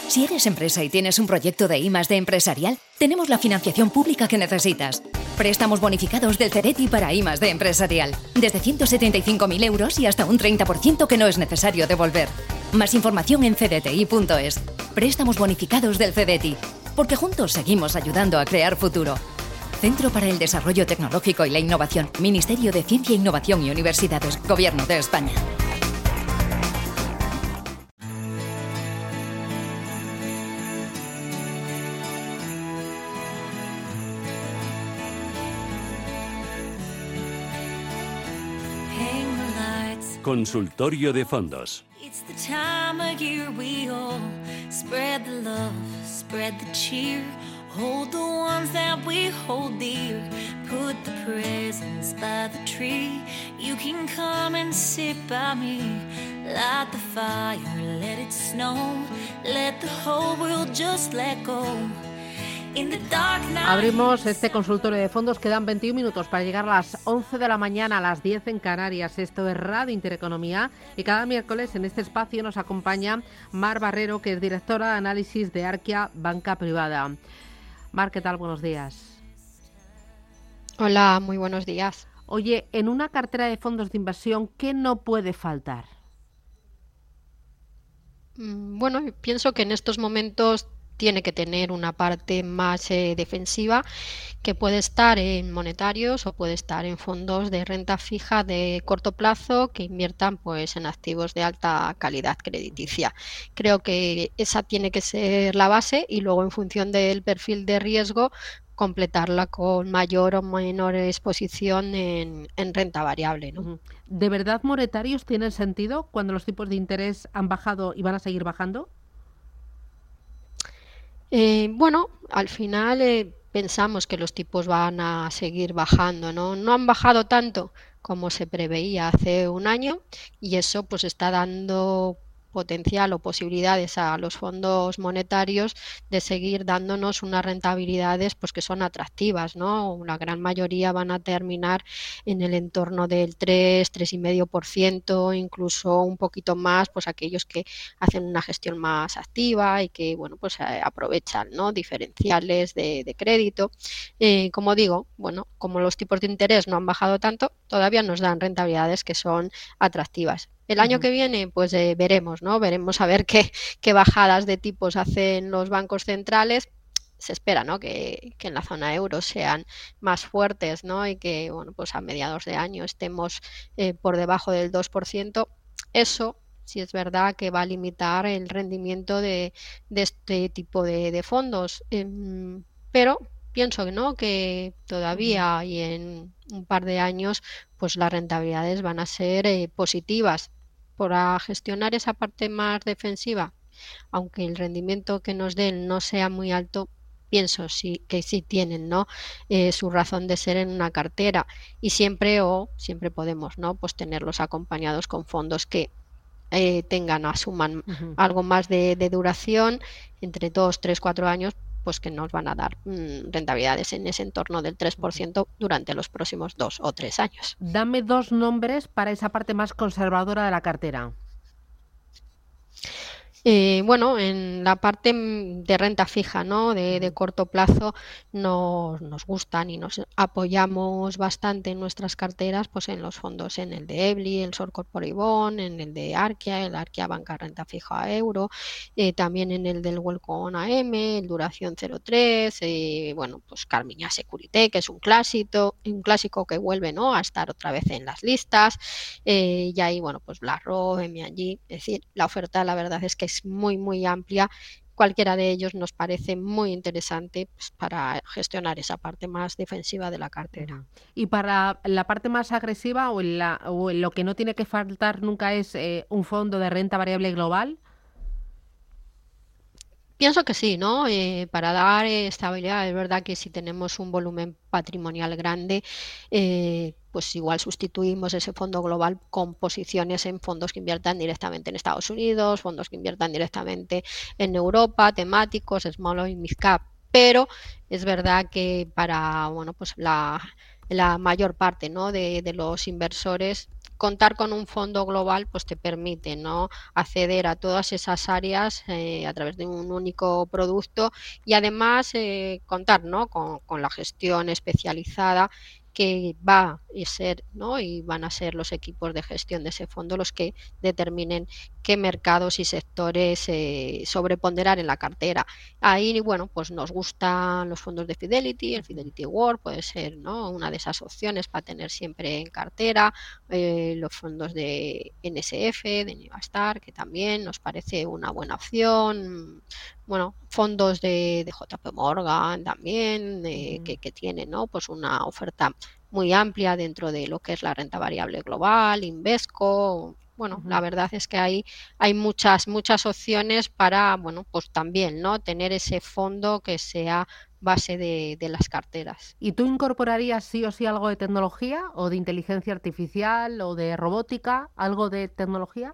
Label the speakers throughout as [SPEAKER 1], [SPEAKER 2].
[SPEAKER 1] Si eres empresa y tienes un proyecto de I+D empresarial, tenemos la financiación pública que necesitas. Préstamos bonificados del CEDETI para I+D empresarial. Desde 175.000 euros y hasta un 30% que no es necesario devolver. Más información en cdti.es. Préstamos bonificados del CEDETI. Porque juntos seguimos ayudando a crear futuro. Centro para el Desarrollo Tecnológico y la Innovación. Ministerio de Ciencia, Innovación y Universidades. Gobierno de España.
[SPEAKER 2] Consultorio de fondos.
[SPEAKER 3] It's the time of year we all spread the love, spread the cheer, hold the ones that we hold dear, put the presents by the tree. You can come and sit by me, light the fire, let it snow, let the whole world just let go.
[SPEAKER 4] Abrimos este consultorio de fondos, quedan 21 minutos para llegar a las 11 de la mañana, a las 10 en Canarias. Esto es Radio Intereconomía y cada miércoles en este espacio nos acompaña Mar Barrero, que es directora de análisis de Arquia Banca Privada. Mar, ¿qué tal? Buenos días.
[SPEAKER 5] Hola, muy buenos días.
[SPEAKER 4] Oye, en una cartera de fondos de inversión, ¿qué no puede faltar?
[SPEAKER 5] Bueno, pienso que en estos momentos tiene que tener una parte más defensiva, que puede estar en monetarios o puede estar en fondos de renta fija de corto plazo que inviertan pues en activos de alta calidad crediticia. Creo que esa tiene que ser la base y luego en función del perfil de riesgo completarla con mayor o menor exposición en renta variable, ¿no?
[SPEAKER 4] ¿De verdad monetarios tienen sentido cuando los tipos de interés han bajado y van a seguir bajando?
[SPEAKER 5] Bueno, al final pensamos que los tipos van a seguir bajando, ¿no? No han bajado tanto como se preveía hace un año y eso pues está dando potencial o posibilidades a los fondos monetarios de seguir dándonos unas rentabilidades pues que son atractivas, ¿no? La gran mayoría van a terminar en el entorno del 3,5%, incluso un poquito más, pues aquellos que hacen una gestión más activa y que bueno pues aprovechan, ¿no? Diferenciales de crédito. Como digo, bueno, como los tipos de interés no han bajado tanto, todavía nos dan rentabilidades que son atractivas. El año que viene, pues veremos, ¿no? Veremos a ver qué bajadas de tipos hacen los bancos centrales. Se espera, ¿no? que en la zona euro sean más fuertes, ¿no? Y que, bueno, pues a mediados de año estemos por debajo del 2%. Eso sí es verdad que va a limitar el rendimiento de este tipo de fondos. Pero pienso que no, que todavía y en un par de años pues las rentabilidades van a ser positivas. Para gestionar esa parte más defensiva, aunque el rendimiento que nos den no sea muy alto, pienso que sí tienen, ¿no? Su razón de ser en una cartera y siempre podemos, ¿no? Pues tenerlos acompañados con fondos que asuman algo más de duración, entre 2, 3, 4 años, pues que nos van a dar rentabilidades en ese entorno del 3% durante los próximos 2 o 3 años.
[SPEAKER 4] Dame 2 nombres para esa parte más conservadora de la cartera.
[SPEAKER 5] Bueno, en la parte de renta fija, ¿no? de corto plazo nos gustan y nos apoyamos bastante en nuestras carteras pues en los fondos, en el de EBLI, el Short Corporate Bond, en el de Arquia, el Arquia Banca Renta Fija Euro, también en el del Welcome AM, el Duración 03, bueno, pues Carmignac Securité, que es un clásico que vuelve, ¿no? a estar otra vez en las listas, y ahí, bueno, pues BlackRock, M&G, es decir, la oferta la verdad es que es muy, muy amplia. Cualquiera de ellos nos parece muy interesante pues, para gestionar esa parte más defensiva de la cartera.
[SPEAKER 4] Y para la parte más agresiva o en lo que no tiene que faltar nunca es un fondo de renta variable global.
[SPEAKER 5] Pienso que sí, ¿no? Para dar estabilidad, es verdad que si tenemos un volumen patrimonial grande, pues igual sustituimos ese fondo global con posiciones en fondos que inviertan directamente en Estados Unidos, fondos que inviertan directamente en Europa, temáticos, small y mid cap. Pero es verdad que para bueno, pues la mayor parte, ¿no? de los inversores contar con un fondo global pues te permite, ¿no?, acceder a todas esas áreas a través de un único producto y además contar, ¿no?, con la gestión especializada que va a ser, ¿no?, y van a ser los equipos de gestión de ese fondo los que determinen qué mercados y sectores sobreponderar en la cartera. Ahí, bueno, pues nos gustan los fondos de Fidelity, el Fidelity World puede ser, ¿no?, una de esas opciones para tener siempre en cartera, los fondos de NSF, de Nivastar, que también nos parece una buena opción. Bueno, fondos de JP Morgan también, que tienen, ¿no?, pues una oferta muy amplia dentro de lo que es la renta variable global, Invesco. Bueno, la verdad es que hay muchas opciones para, bueno, pues también, ¿no?, tener ese fondo que sea base de las carteras.
[SPEAKER 4] ¿Y tú incorporarías sí o sí algo de tecnología o de inteligencia artificial o de robótica, algo de tecnología?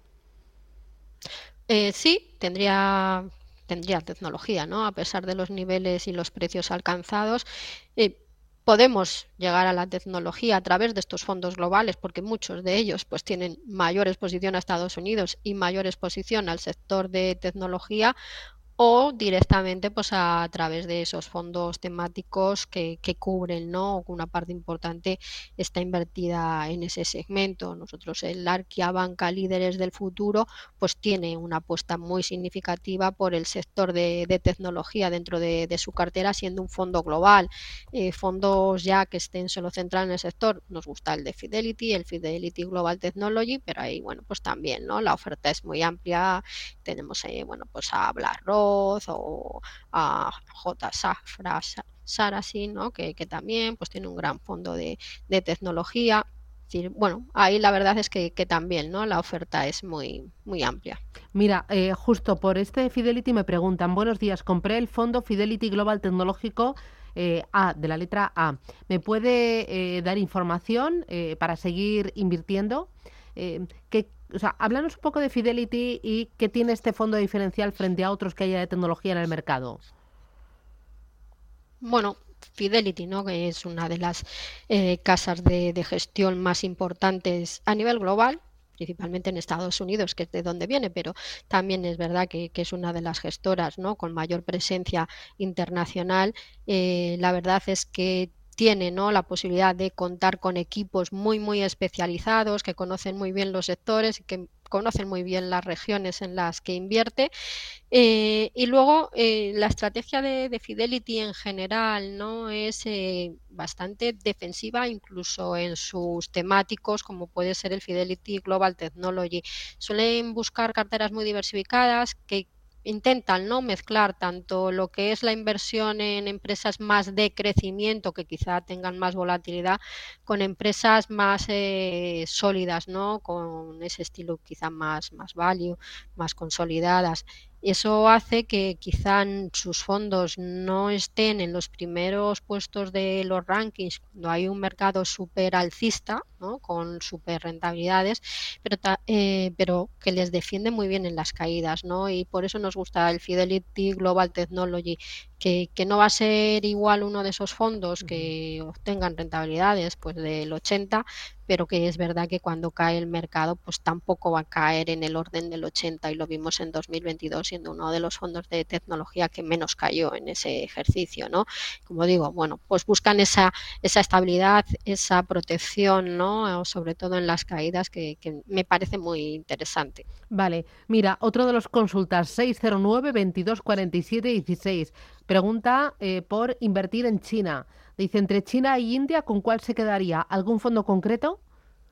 [SPEAKER 5] Sí, tendría tecnología, ¿no? A pesar de los niveles y los precios alcanzados, podemos llegar a la tecnología a través de estos fondos globales, porque muchos de ellos pues tienen mayor exposición a Estados Unidos y mayor exposición al sector de tecnología, o directamente pues a través de esos fondos temáticos que cubren, ¿no?, una parte importante está invertida en ese segmento. Nosotros el Arquia Banca Líderes del Futuro pues tiene una apuesta muy significativa por el sector de tecnología dentro de su cartera, siendo un fondo global. Fondos ya que estén solo centrados en el sector, nos gusta el de Fidelity, el Fidelity Global Technology, pero ahí, bueno, pues también, ¿no?, la oferta es muy amplia. Tenemos bueno, pues a BlackRock o a J. Safra Saracen, ¿no?, que también pues tiene un gran fondo de tecnología. Es decir, bueno, ahí la verdad es que también, ¿no?, la oferta es muy amplia.
[SPEAKER 4] Mira, justo por este Fidelity me preguntan, buenos días, compré el fondo Fidelity Global Tecnológico A, de la letra A. ¿Me puede dar información para seguir invirtiendo? O sea, háblanos un poco de Fidelity y qué tiene este fondo diferencial frente a otros que haya de tecnología en el mercado.
[SPEAKER 5] Bueno, Fidelity, ¿no?, que es una de las casas de gestión más importantes a nivel global, principalmente en Estados Unidos, que es de donde viene, pero también es verdad que es una de las gestoras, ¿no?, con mayor presencia internacional. La verdad es que tiene, ¿no?, la posibilidad de contar con equipos muy especializados, que conocen muy bien los sectores y que conocen muy bien las regiones en las que invierte. Y luego la estrategia de Fidelity en general, ¿no?, es bastante defensiva, incluso en sus temáticos, como puede ser el Fidelity Global Technology. Suelen buscar carteras muy diversificadas que intentan, ¿no?, mezclar tanto lo que es la inversión en empresas más de crecimiento, que quizá tengan más volatilidad, con empresas más sólidas, ¿no?, con ese estilo quizá más value, más consolidadas. Eso hace que quizá sus fondos no estén en los primeros puestos de los rankings cuando hay un mercado súper alcista, ¿no?, con súper rentabilidades, pero que les defiende muy bien en las caídas, ¿no? Y por eso nos gusta el Fidelity Global Technology, que no va a ser igual uno de esos fondos que obtengan rentabilidades pues del 80, pero que es verdad que cuando cae el mercado pues tampoco va a caer en el orden del 80, y lo vimos en 2022 siendo uno de los fondos de tecnología que menos cayó en ese ejercicio, ¿no? Como digo, bueno, pues buscan esa estabilidad, esa protección, ¿no?, sobre todo en las caídas, que me parece muy interesante.
[SPEAKER 4] Vale, mira, otro de los consultas, 609 22 47 16. Pregunta por invertir en China. Dice, entre China e India, ¿con cuál se quedaría? ¿Algún fondo concreto?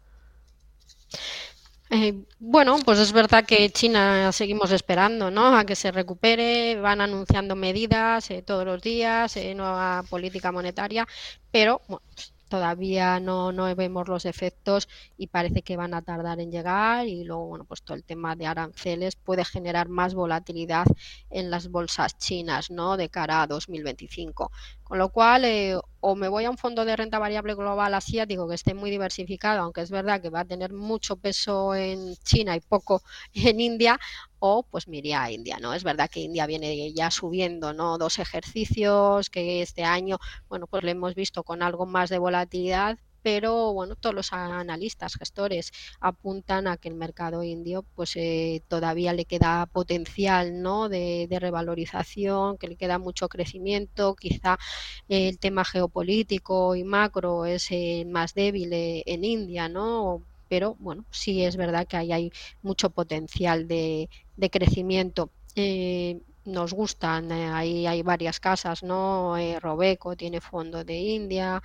[SPEAKER 5] Bueno, pues es verdad que China seguimos esperando, ¿no?, a que se recupere. Van anunciando medidas todos los días, nueva política monetaria, pero bueno, todavía no vemos los efectos y parece que van a tardar en llegar. Y luego, bueno, pues todo el tema de aranceles puede generar más volatilidad en las bolsas chinas, ¿no?, de cara a 2025. Con lo cual, o me voy a un fondo de renta variable global asiático que esté muy diversificado, aunque es verdad que va a tener mucho peso en China y poco en India, o pues me iría a India, ¿no? Es verdad que India viene ya subiendo, ¿no?, 2 ejercicios, que este año, bueno, pues lo hemos visto con algo más de volatilidad, pero bueno, todos los analistas, gestores apuntan a que el mercado indio pues todavía le queda potencial, ¿no?, de revalorización, que le queda mucho crecimiento. Quizá el tema geopolítico y macro es más débil en India, ¿no? Pero bueno, sí es verdad que ahí hay mucho potencial de crecimiento. Nos gustan, ahí hay varias casas, ¿no? Robeco tiene fondo de India,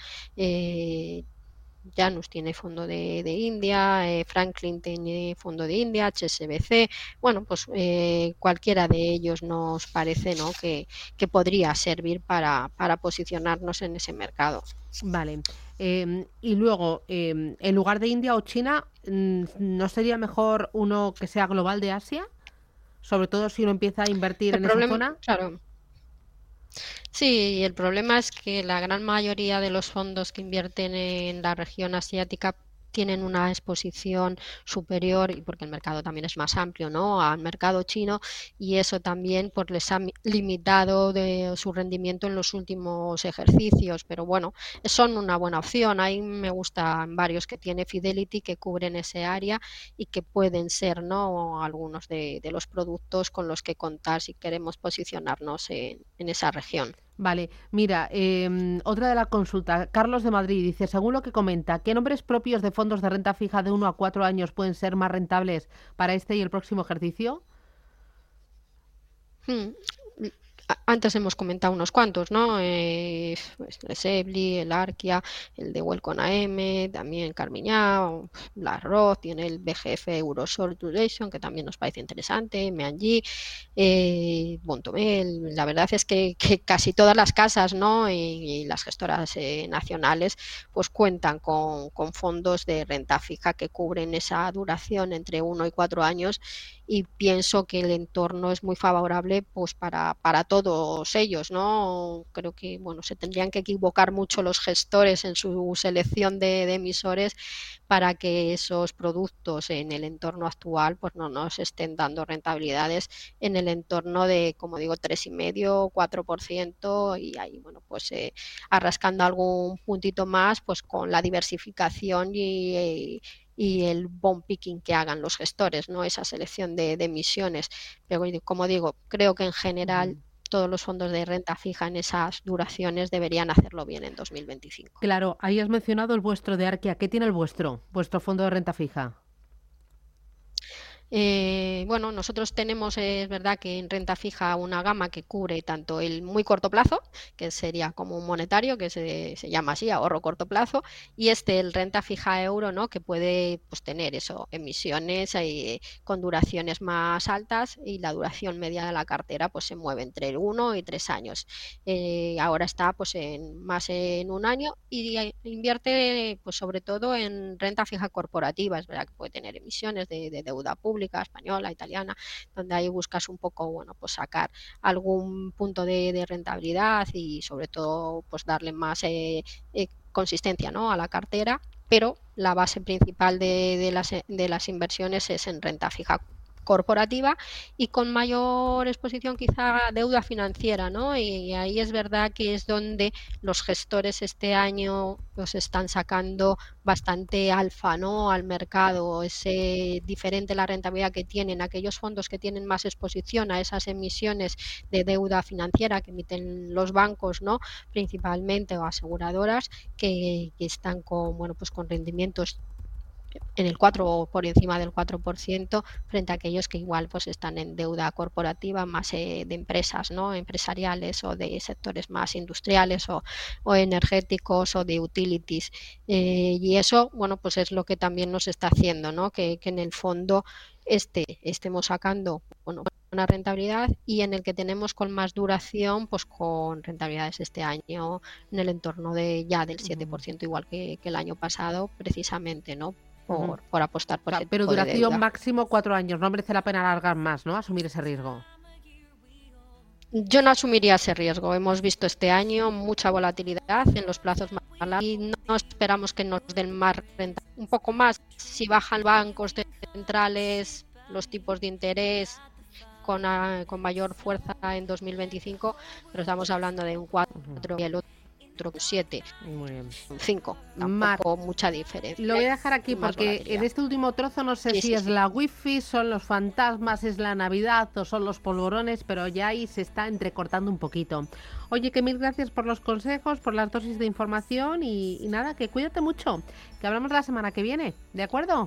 [SPEAKER 5] Janus tiene fondo de India, Franklin tiene fondo de India, HSBC. Bueno, pues cualquiera de ellos nos parece, ¿no?, que podría servir para posicionarnos en ese mercado.
[SPEAKER 4] Vale. Y luego, en lugar de India o China, ¿no sería mejor uno que sea global de Asia? Sobre todo si uno empieza a invertir en esa zona.
[SPEAKER 5] Claro. Sí, el problema es que la gran mayoría de los fondos que invierten en la región asiática tienen una exposición superior, y porque el mercado también es más amplio, ¿no?, al mercado chino, y eso también pues les ha limitado de su rendimiento en los últimos ejercicios. Pero bueno, son una buena opción. Ahí me gustan varios que tiene Fidelity, que cubren ese área y que pueden ser, ¿no?, algunos de los productos con los que contar si queremos posicionarnos en esa región.
[SPEAKER 4] Vale, mira, otra de la consulta, Carlos de Madrid dice, según lo que comenta, ¿qué nombres propios de fondos de renta fija de 1 a 4 años pueden ser más rentables para este y el próximo ejercicio?
[SPEAKER 5] Antes hemos comentado unos cuantos, ¿no? Pues el Sebli, el Arquia, el de Welcome AM, también Carmiñao, BlackRock, tiene el BGF Euro Short Duration, que también nos parece interesante, M&G, Bontomel. La verdad es que casi todas las casas, ¿no?, y las gestoras nacionales pues cuentan con fondos de renta fija que cubren esa duración entre 1 y 4 años, y pienso que el entorno es muy favorable pues para todos ellos, ¿no? Creo que bueno, se tendrían que equivocar mucho los gestores en su selección de emisores para que esos productos en el entorno actual pues no nos estén dando rentabilidades en el entorno de, como digo, 3,5, 4%, y ahí bueno, pues arrascando algún puntito más pues con la diversificación y el bond picking que hagan los gestores, ¿no?, esa selección de emisiones. Pero como digo, creo que en general todos los fondos de renta fija en esas duraciones deberían hacerlo bien en 2025.
[SPEAKER 4] Claro, ahí has mencionado el vuestro de Arquia. ¿Qué tiene el vuestro fondo de renta fija?
[SPEAKER 5] Bueno, nosotros tenemos, es verdad que en renta fija una gama que cubre tanto el muy corto plazo, que sería como un monetario, que se llama así, ahorro corto plazo, y el renta fija euro, ¿no?, que puede pues tener eso, emisiones con duraciones más altas, y la duración media de la cartera pues se mueve entre el 1 y 3 años. Ahora está pues más en un año, y invierte pues sobre todo en renta fija corporativa. Es verdad que puede tener emisiones de deuda pública, española, italiana, donde ahí buscas un poco, bueno, pues sacar algún punto de rentabilidad y sobre todo pues darle más consistencia, ¿no?, a la cartera, pero la base principal de las inversiones es en renta fija corporativa, y con mayor exposición quizá deuda financiera, ¿no? Y ahí es verdad que es donde los gestores este año pues están sacando bastante alfa, ¿no?, al mercado. Es diferente la rentabilidad que tienen aquellos fondos que tienen más exposición a esas emisiones de deuda financiera que emiten los bancos, ¿no?, principalmente, o aseguradoras, que están con, bueno, pues con rendimientos en el 4 o por encima del 4%, frente a aquellos que igual pues están en deuda corporativa más de empresas, ¿no?, empresariales, o de sectores más industriales o energéticos, o de utilities, y eso, bueno, pues es lo que también nos está haciendo, ¿no?, que en el fondo estemos sacando, bueno, una rentabilidad, y en el que tenemos con más duración pues con rentabilidades este año en el entorno del 7%, igual que el año pasado, precisamente, ¿no?, por apostar por ese
[SPEAKER 4] pero
[SPEAKER 5] tipo de
[SPEAKER 4] duración
[SPEAKER 5] deuda.
[SPEAKER 4] máximo 4 años, no merece la pena alargar más, ¿no?, asumir ese riesgo.
[SPEAKER 5] Yo no asumiría ese riesgo. Hemos visto este año mucha volatilidad en los plazos más largos y no esperamos que nos den más renta. Un poco más si bajan bancos centrales los tipos de interés con mayor fuerza en 2025, pero estamos hablando de un 4 y el otro otro 7.
[SPEAKER 4] Muy bien.
[SPEAKER 5] 5. Tampoco mucha diferencia.
[SPEAKER 4] Lo voy a dejar aquí porque en este último trozo no sé si es la wifi, son los fantasmas, es la Navidad o son los polvorones, pero ya ahí se está entrecortando un poquito. Oye, que mil gracias por los consejos, por las dosis de información y nada, que cuídate mucho, que hablamos la semana que viene, ¿de acuerdo?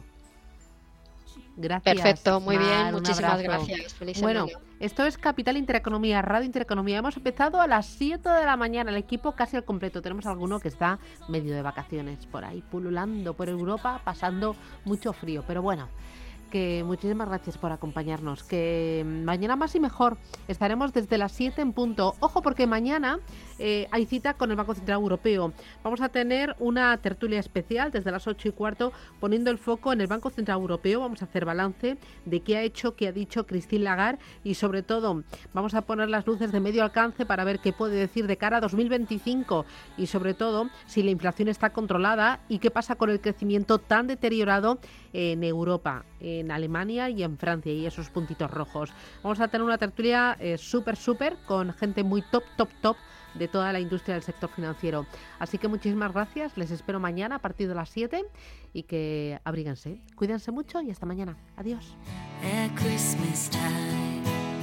[SPEAKER 4] Gracias.
[SPEAKER 5] Perfecto, muy bien,
[SPEAKER 4] un
[SPEAKER 5] muchísimas
[SPEAKER 4] abrazo.
[SPEAKER 5] gracias. Feliz
[SPEAKER 4] Bueno,
[SPEAKER 5] semana.
[SPEAKER 4] esto es Capital Intereconomía, Radio Intereconomía. Hemos empezado a las 7 de la mañana, el equipo casi al completo. Tenemos alguno que está medio de vacaciones por ahí, pululando por Europa, pasando mucho frío, pero bueno. Que muchísimas gracias por acompañarnos, que mañana más y mejor estaremos desde las 7 en punto. Ojo, porque mañana hay cita con el Banco Central Europeo. Vamos a tener una tertulia especial desde las 8:15 poniendo el foco en el Banco Central Europeo. Vamos a hacer balance de qué ha hecho, qué ha dicho Christine Lagarde y sobre todo vamos a poner las luces de medio alcance para ver qué puede decir de cara a 2025 y sobre todo si la inflación está controlada y qué pasa con el crecimiento tan deteriorado en Europa, en Alemania y en Francia, y esos puntitos rojos. Vamos a tener una tertulia súper con gente muy top de toda la industria del sector financiero. Así que muchísimas gracias, les espero mañana a partir de las 7 y que abríguense, cuídense mucho y hasta mañana. Adiós.
[SPEAKER 3] At Christmas time,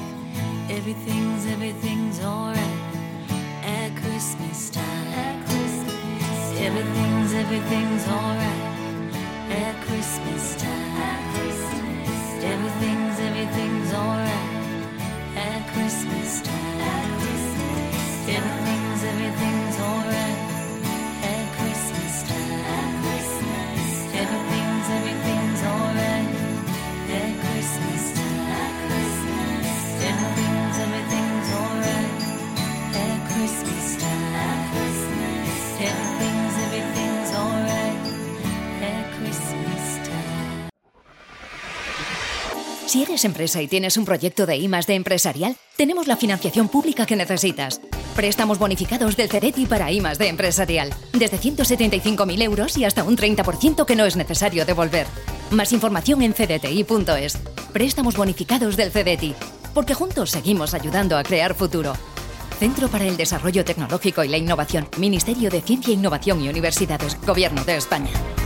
[SPEAKER 3] everything's alright. At Christmas time, everything's alright. At Christmas time, everything's alright. At Christmas time, everything's alright. At Christmas time, everything's alright. At Christmas time, everything's alright. At Christmas time, everything's alright. At Christmas time.
[SPEAKER 1] Si eres empresa y tienes un proyecto de I+D empresarial, tenemos la financiación pública que necesitas. Préstamos bonificados del CEDETI para I+D empresarial, desde 175.000 euros y hasta un 30% que no es necesario devolver. Más información en cdti.es. Préstamos bonificados del CEDETI, porque juntos seguimos ayudando a crear futuro. Centro para el Desarrollo Tecnológico y la Innovación, Ministerio de Ciencia, Innovación y Universidades, Gobierno de España.